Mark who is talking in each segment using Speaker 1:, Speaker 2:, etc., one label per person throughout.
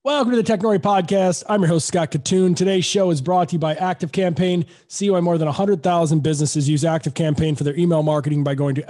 Speaker 1: Welcome to the Technori Podcast. I'm your host, Scott Katoon. Today's show is brought to you by ActiveCampaign. See why more than 100,000 businesses use ActiveCampaign for their email marketing by going to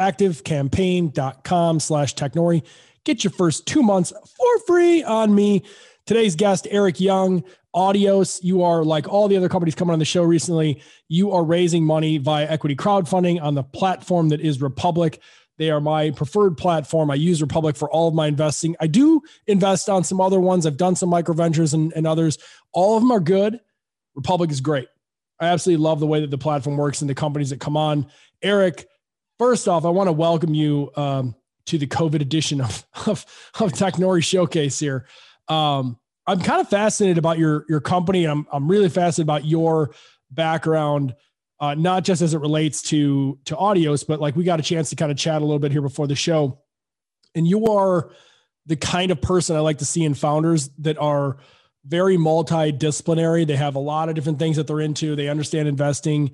Speaker 1: activecampaign.com/Technori. Get your first 2 months for free on me. Today's guest, Eric Young, Audios. You are like all the other companies coming on the show recently. You are raising money via equity crowdfunding on the platform that is Republic. They are my preferred platform. I use Republic for all of my investing. I do invest on some other ones. I've done some micro ventures and others. All of them are good. Republic is great. I absolutely love the way that the platform works and the companies that come on. Eric, first off, I want to welcome you to the COVID edition of Technori Showcase here. I'm kind of fascinated about your company. I'm really fascinated about your background. Not just as it relates to Audios, but like we got a chance to kind of chat a little bit here before the show. And you are the kind of person I like to see in founders that are very multidisciplinary. They have a lot of different things that they're into. They understand investing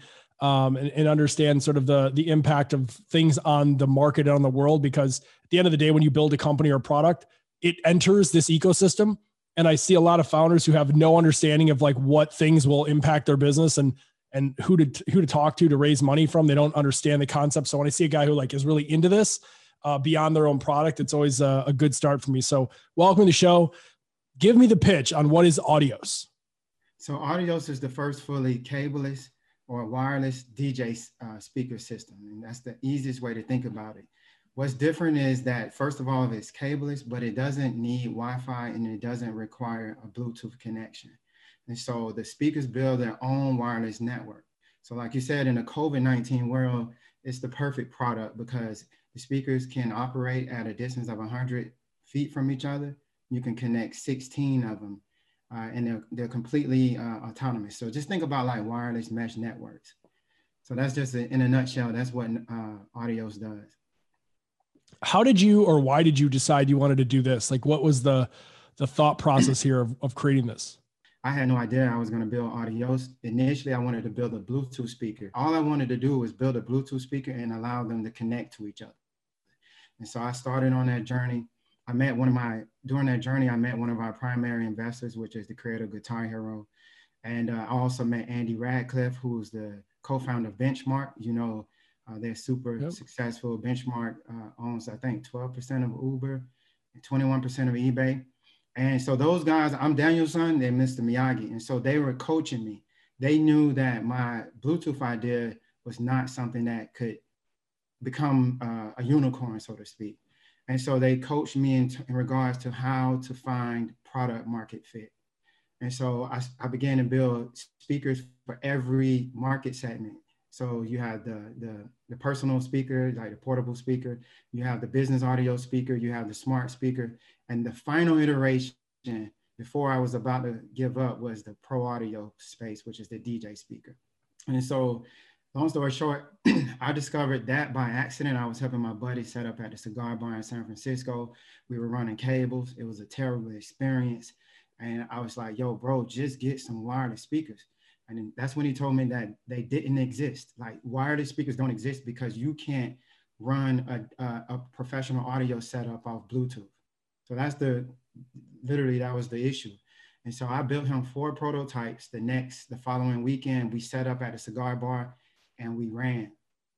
Speaker 1: and understand sort of the impact of things on the market and on the world. Because at the end of the day, when you build a company or a product, it enters this ecosystem. And I see a lot of founders who have no understanding of like what things will impact their business and who to talk to raise money from. They don't understand the concept. So when I see a guy who like is really into this beyond their own product, it's always a good start for me. So welcome to the show. Give me the pitch on what is Audios.
Speaker 2: So Audios is the first fully cableless or wireless DJ speaker system. And that's the easiest way to think about it. What's different is that, first of all, it's cableless, but it doesn't need Wi-Fi and it doesn't require a Bluetooth connection. And so the speakers build their own wireless network. So like you said, in the COVID-19 world, it's the perfect product because the speakers can operate at a distance of 100 feet from each other. You can connect 16 of them and they're completely autonomous. So just think about like wireless mesh networks. So that's just in a nutshell, that's what Audios does.
Speaker 1: How did you, or why did you decide you wanted to do this? Like what was the thought process here of creating this?
Speaker 2: I had no idea I was going to build Audios. Initially, I wanted to build a Bluetooth speaker. All I wanted to do was build a Bluetooth speaker and allow them to connect to each other. And so I started on that journey. During that journey, I met one of our primary investors, which is the creator of Guitar Hero. And I also met Andy Radcliffe, who's the co-founder of Benchmark. You know, they're super successful. Benchmark owns, I think, 12% of Uber and 21% of eBay. And so those guys, I'm Daniel's son, they're Mr. Miyagi. And so they were coaching me. They knew that my Bluetooth idea was not something that could become a unicorn, so to speak. And so they coached me in regards to how to find product market fit. And so I began to build speakers for every market segment. So you have the personal speaker, like the portable speaker, you have the business audio speaker, you have the smart speaker, and the final iteration before I was about to give up was the pro audio space, which is the DJ speaker. And so long story short, I discovered that by accident. I was helping my buddy set up at the cigar bar in San Francisco. We were running cables. It was a terrible experience. And I was like, yo, bro, just get some wireless speakers. And that's when he told me that they didn't exist. Like wireless speakers don't exist because you can't run a professional audio setup off Bluetooth. So that's literally that was the issue. And so I built him 4 prototypes. The following weekend, we set up at a cigar bar and we ran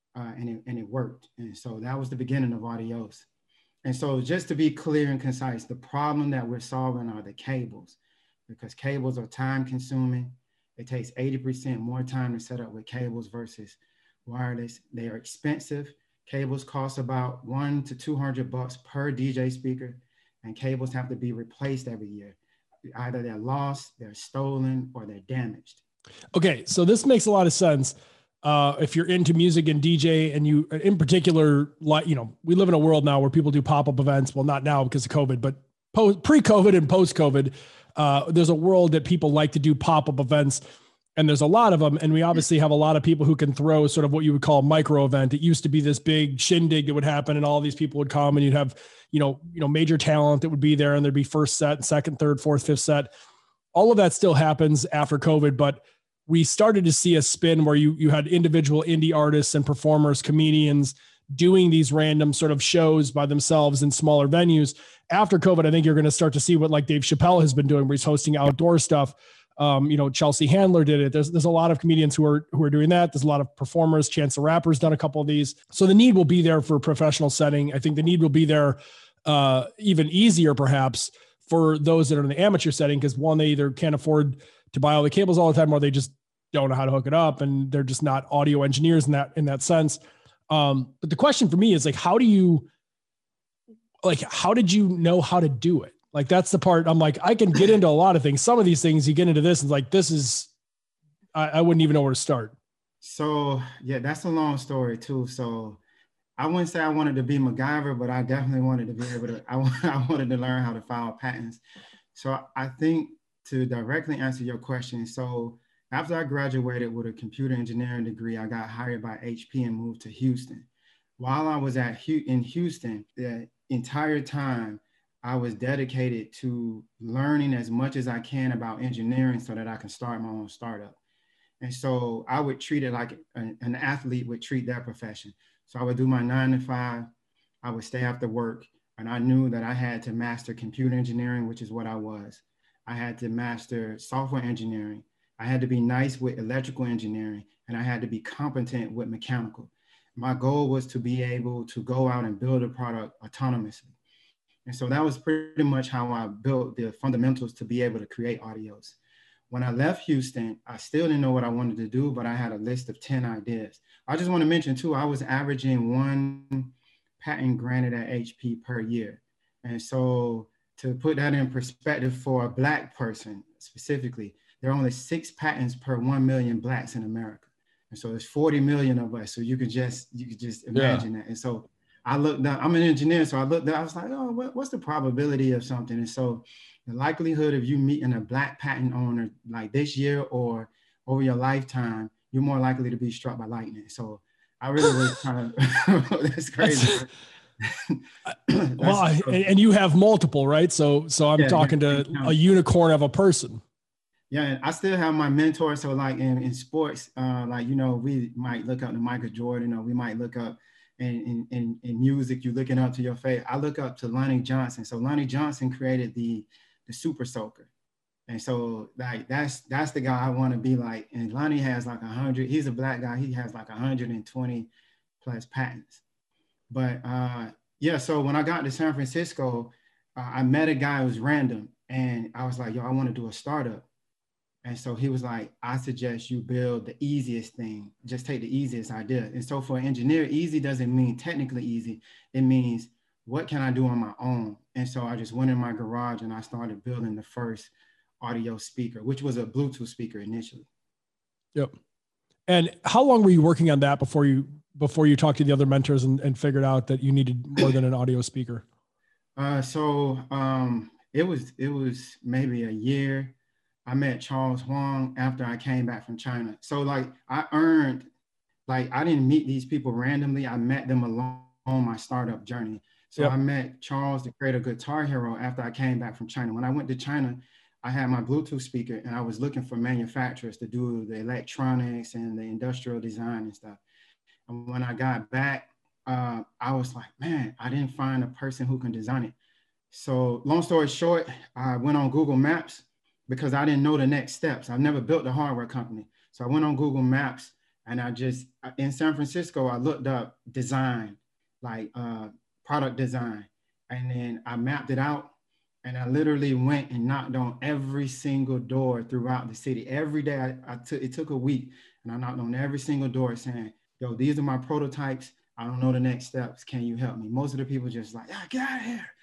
Speaker 2: and it worked. And so that was the beginning of Audios. And so just to be clear and concise, the problem that we're solving are the cables, because cables are time consuming. It takes 80% more time to set up with cables versus wireless. They are expensive. Cables cost about $100 to $200 per DJ speaker, and cables have to be replaced every year. Either they're lost, they're stolen, or they're damaged.
Speaker 1: Okay, so this makes a lot of sense. If you're into music and DJ, and you, in particular, like, you know, we live in a world now where people do pop-up events. Well, not now because of COVID, but pre-COVID and post-COVID, there's a world that people like to do pop-up events, and there's a lot of them. And we obviously have a lot of people who can throw sort of what you would call a micro event. It used to be this big shindig that would happen and all these people would come and you'd have, you know, major talent that would be there, and there'd be first set, second, third, fourth, fifth set. All of that still happens after COVID, but we started to see a spin where you had individual indie artists and performers, comedians doing these random sort of shows by themselves in smaller venues. After COVID, I think you're going to start to see what like Dave Chappelle has been doing, where he's hosting outdoor stuff. Chelsea Handler did it. There's a lot of comedians who are doing that. There's a lot of performers. Chance the Rapper's done a couple of these. So the need will be there for a professional setting. I think the need will be there even easier perhaps for those that are in the amateur setting, because one, they either can't afford to buy all the cables all the time, or they just don't know how to hook it up, and they're just not audio engineers in that sense. But the question for me is like, how did you know how to do it? Like, that's the part I'm like, I can get into a lot of things. Some of these things you get into this and like, this is, I wouldn't even know where to start.
Speaker 2: So yeah, that's a long story too. So I wouldn't say I wanted to be MacGyver, but I definitely wanted to be able to, I wanted to learn how to file patents. So I think to directly answer your question, so after I graduated with a computer engineering degree, I got hired by HP and moved to Houston. While I was in Houston, the entire time, I was dedicated to learning as much as I can about engineering so that I can start my own startup. And so I would treat it like an athlete would treat their profession. So I would do my 9 to 5, I would stay after work, and I knew that I had to master computer engineering, which is what I was. I had to master software engineering. I had to be nice with electrical engineering, and I had to be competent with mechanical. My goal was to be able to go out and build a product autonomously. And so that was pretty much how I built the fundamentals to be able to create audios. When I left Houston, I still didn't know what I wanted to do, but I had a list of 10 ideas. I just want to mention too, I was averaging 1 patent granted at HP per year. And so to put that in perspective for a Black person specifically, there are only 6 patents per 1 million Blacks in America. And so there's 40 million of us. So you could just imagine that. And so I looked up, I'm an engineer, so I looked up, I was like, oh, what's the probability of something? And so the likelihood of you meeting a Black patent owner like this year or over your lifetime, you're more likely to be struck by lightning. So I really was kind of, that's crazy.
Speaker 1: And you have multiple, right? So I'm talking to a unicorn of a person.
Speaker 2: Yeah, and I still have my mentor. So like in sports, we might look up to Michael Jordan, or we might look up in music, you're looking up to your favorite. I look up to Lonnie Johnson. So Lonnie Johnson created the Super Soaker. And so like that's the guy I want to be like. And Lonnie has like 100, he's a Black guy, he has like 120 plus patents. But so when I got to San Francisco, I met a guy who was random, and I was like, yo, I want to do a startup. And so he was like, I suggest you build the easiest thing. Just take the easiest idea. And so for an engineer, easy doesn't mean technically easy. It means, what can I do on my own? And so I just went in my garage and I started building the first audio speaker, which was a Bluetooth speaker initially.
Speaker 1: Yep. And how long were you working on that before you talked to the other mentors and figured out that you needed more than an audio speaker?
Speaker 2: It was maybe a year. I met Charles Huang after I came back from China. So like I didn't meet these people randomly. I met them along my startup journey. So I met Charles, the creator of Guitar Hero, after I came back from China. When I went to China, I had my Bluetooth speaker and I was looking for manufacturers to do the electronics and the industrial design and stuff. And when I got back, I was like, man, I didn't find a person who can design it. So long story short, I went on Google Maps because I didn't know the next steps. I've never built a hardware company. So I went on Google Maps and in San Francisco, I looked up design, like product design. And then I mapped it out and I literally went and knocked on every single door throughout the city. Every day it took a week and I knocked on every single door saying, yo, these are my prototypes. I don't know the next steps. Can you help me? Most of the people just like, yeah, get out of here.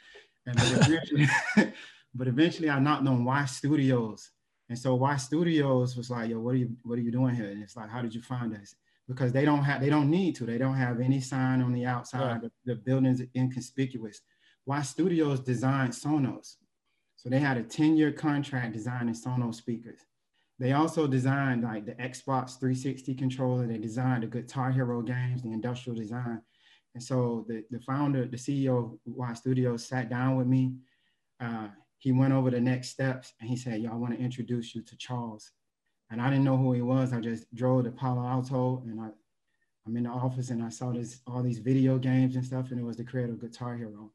Speaker 2: But eventually I knocked on Y Studios. And so Y Studios was like, yo, what are you doing here? And it's like, how did you find us? Because they don't need to. They don't have any sign on the outside. Yeah. The building's inconspicuous. Y Studios designed Sonos. So they had a 10-year contract designing Sonos speakers. They also designed like the Xbox 360 controller. They designed the Guitar Hero games, the industrial design. And so the founder, the CEO of Y Studios sat down with me. He went over the next steps and he said, yo, I want to introduce you to Charles. And I didn't know who he was. I just drove to Palo Alto and I I'm in the office and I saw all these video games and stuff, and it was the creator of Guitar Hero.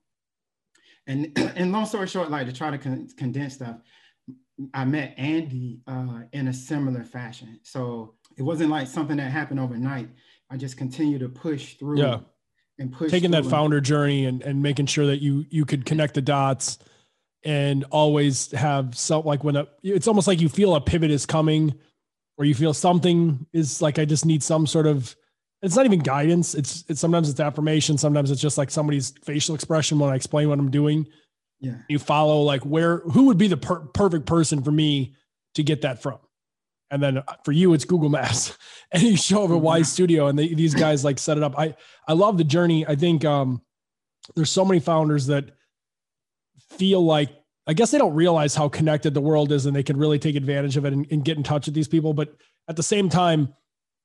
Speaker 2: And long story short, like to try to condense stuff, I met Andy in a similar fashion. So it wasn't like something that happened overnight. I just continued to push through and push
Speaker 1: taking
Speaker 2: through
Speaker 1: that founder journey and making sure that you could connect the dots and always have some, like when it's almost like you feel a pivot is coming, or you feel something is like, I just need some sort of, it's not even guidance. It's sometimes it's affirmation. Sometimes it's just like somebody's facial expression when I explain what I'm doing.
Speaker 2: Yeah.
Speaker 1: You follow like who would be the perfect person for me to get that from? And then for you, it's Google Maps, and you show up at Y Studio, and these guys like set it up. I love the journey. I think there's so many founders that feel like, I guess they don't realize how connected the world is, and they can really take advantage of it and get in touch with these people. But at the same time,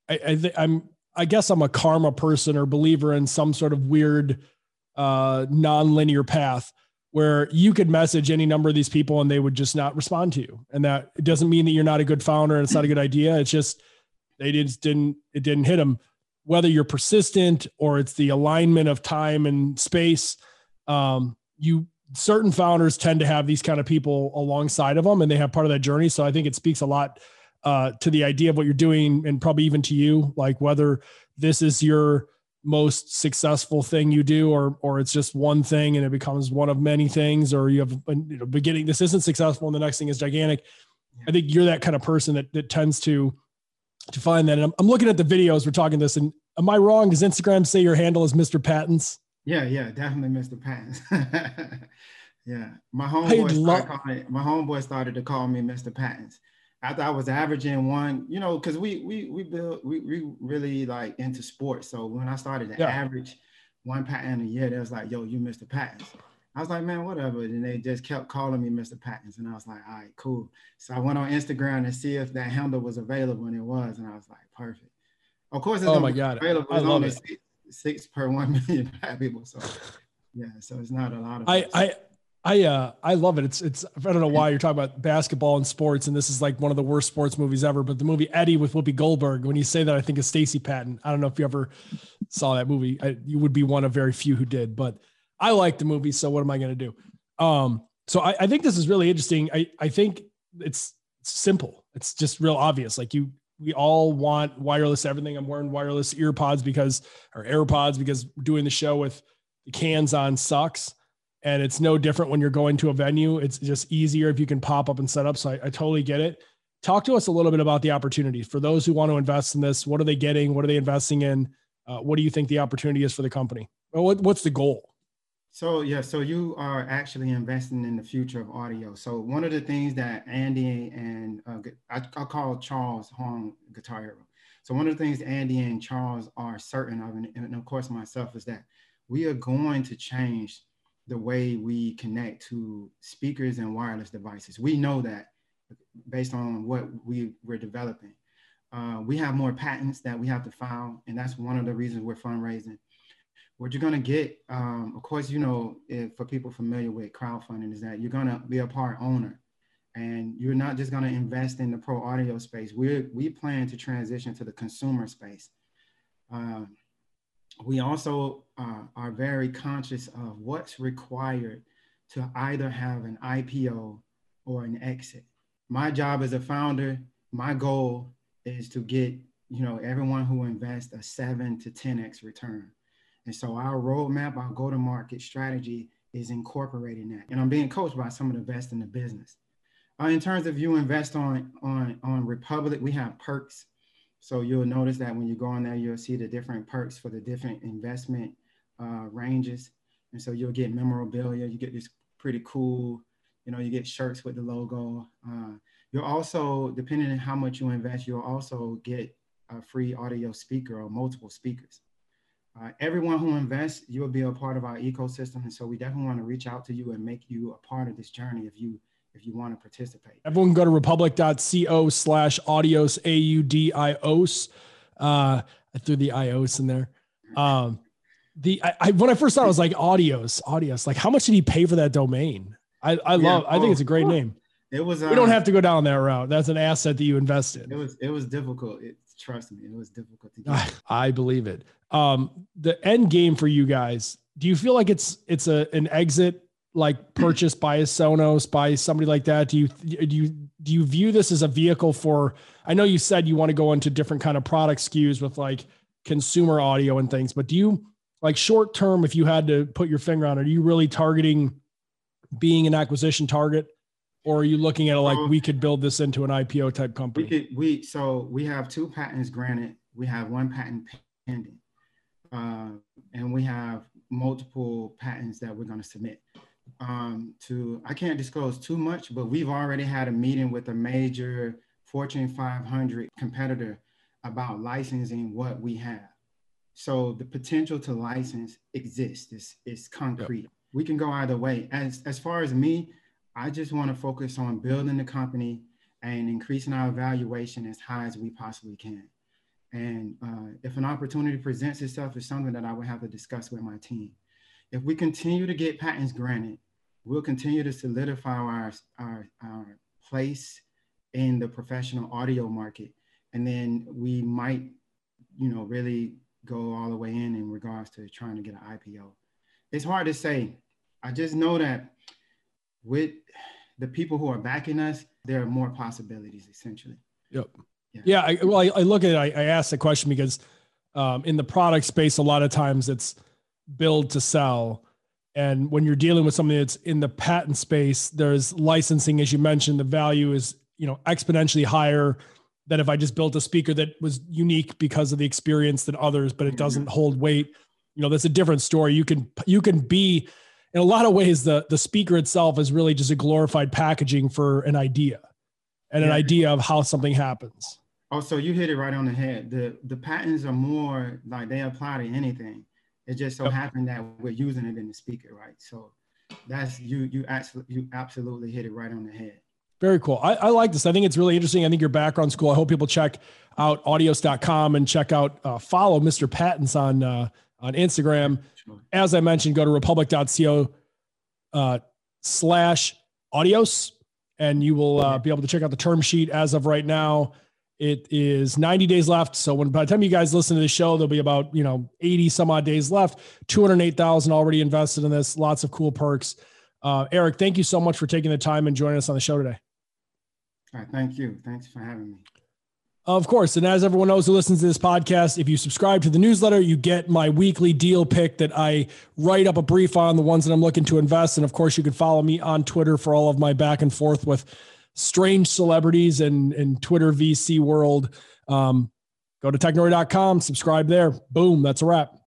Speaker 1: I guess I'm a karma person or believer in some sort of weird non-linear path where you could message any number of these people and they would just not respond to you. And that it doesn't mean that you're not a good founder and it's not a good idea. It's just, it didn't hit them. Whether you're persistent or it's the alignment of time and space, certain founders tend to have these kind of people alongside of them, and they have part of that journey. So I think it speaks a lot to the idea of what you're doing, and probably even to you, like whether this is your most successful thing you do, or it's just one thing and it becomes one of many things, or you have a beginning, this isn't successful and the next thing is gigantic. I think you're that kind of person that tends to find that. And I'm looking at the videos, we're talking this, and am I wrong? Does Instagram say your handle is Mr. Patents?
Speaker 2: Yeah, definitely Mr. Patents. Yeah. My homeboy started to call me Mr. Patents after I was averaging one, because we really like into sports. So when I started to average one patent a year, they was like, yo, you Mr. Patents. I was like, man, whatever. And they just kept calling me Mr. Patents. And I was like, all right, cool. So I went on Instagram to see if that handle was available, and it was. And I was like, perfect. Of course, it's available. It's only 6 per 1 million people. So yeah, so it's not a lot of
Speaker 1: I love it. It's I don't know why you're talking about basketball and sports, and this is like one of the worst sports movies ever, but the movie Eddie with Whoopi Goldberg, when you say that, I think of Stacey Patton. I don't know if you ever saw that movie. You would be one of very few who did, but I like the movie. So what am I going to do? So I think this is really interesting. I think it's simple. It's just real obvious. Like we all want wireless everything. I'm wearing wireless AirPods because doing the show with the cans on sucks. And it's no different when you're going to a venue. It's just easier if you can pop up and set up. So I totally get it. Talk to us a little bit about the opportunity for those who want to invest in this. What are they getting? What are they investing in? What do you think the opportunity is for the company? Well, what's the goal?
Speaker 2: So you are actually investing in the future of audio. So one of the things that Andy and I call Charles Hong Guitar Hero. So one of the things Andy and Charles are certain of, and of course myself, is that we are going to change the way we connect to speakers and wireless devices. We know that based on what we're developing. We have more patents that we have to file, and that's one of the reasons we're fundraising. What you're gonna get, of course, for people familiar with crowdfunding, is that you're gonna be a part owner, and you're not just gonna invest in the pro audio space. We plan to transition to the consumer space. We also are very conscious of what's required to either have an IPO or an exit. My job as a founder, my goal is to get everyone who invests a 7 to 10x return. And so our roadmap, our go-to-market strategy is incorporating that. And I'm being coached by some of the best in the business. In terms of you invest on Republic, we have perks. So you'll notice that when you go on there, you'll see the different perks for the different investment ranges. And so you'll get memorabilia, you get this pretty cool, you get shirts with the logo. You'll also, depending on how much you invest, you'll also get a free audio speaker or multiple speakers. Everyone who invests, you'll be a part of our ecosystem. And so we definitely want to reach out to you and make you a part of this journey if you want to participate.
Speaker 1: Everyone go to republic.co/audios, AUDIOS. I threw the IOS in there. When I first thought, I was like, audios, like how much did he pay for that domain? I think it's a great name.
Speaker 2: It was,
Speaker 1: we don't have to go down that route. That's an asset that you invest in.
Speaker 2: It was difficult. trust me, it was difficult to get.
Speaker 1: I believe it. The end game for you guys, do you feel like it's an exit, like purchased by a Sonos, by somebody like that? Do you view this as a vehicle for, I know you said you want to go into different kind of product SKUs with like consumer audio and things, but do you, like short term, if you had to put your finger on it, are you really targeting being an acquisition target, or are you looking at it like we could build this into an IPO type company?
Speaker 2: So we have 2 patents granted. We have 1 patent pending, and we have multiple patents that we're going to submit. I can't disclose too much, but we've already had a meeting with a major Fortune 500 competitor about licensing what we have. So the potential to license exists. It's concrete. Yep. We can go either way. As far as me, I just want to focus on building the company and increasing our valuation as high as we possibly can. And if an opportunity presents itself, it's something that I would have to discuss with my team. If we continue to get patents granted, we'll continue to solidify our place in the professional audio market. And then we might, really go all the way in regards to trying to get an IPO. It's hard to say. I just know that with the people who are backing us, there are more possibilities, essentially.
Speaker 1: Yep. Yeah. I look at it, I asked the question because in the product space, a lot of times it's build to sell. And when you're dealing with something that's in the patent space, there's licensing, as you mentioned, the value is, exponentially higher than if I just built a speaker that was unique because of the experience than others, but it doesn't hold weight. That's a different story. You can be, in a lot of ways, the speaker itself is really just a glorified packaging for an idea and an idea of how something happens.
Speaker 2: Oh, so you hit it right on the head. The patents are more like they apply to anything. It just so happened that we're using it in the speaker, right? So that's you absolutely hit it right on the head.
Speaker 1: Very cool. I like this. I think it's really interesting. I think your background's cool. I hope people check out audios.com and check out, follow Mr. Patents on Instagram. Sure. As I mentioned, go to republic.co /audios and you will be able to check out the term sheet. As of right now, it is 90 days left. So by the time you guys listen to the show, there'll be about, 80 some odd days left, 208,000 already invested in this. Lots of cool perks. Eric, thank you so much for taking the time and joining us on the show today.
Speaker 2: All right, thank you. Thanks for having me.
Speaker 1: Of course. And as everyone knows who listens to this podcast, if you subscribe to the newsletter, you get my weekly deal pick that I write up a brief on, the ones that I'm looking to invest. And of course, you can follow me on Twitter for all of my back and forth with strange celebrities and Twitter VC world. Go to technori.com, subscribe there. Boom, that's a wrap.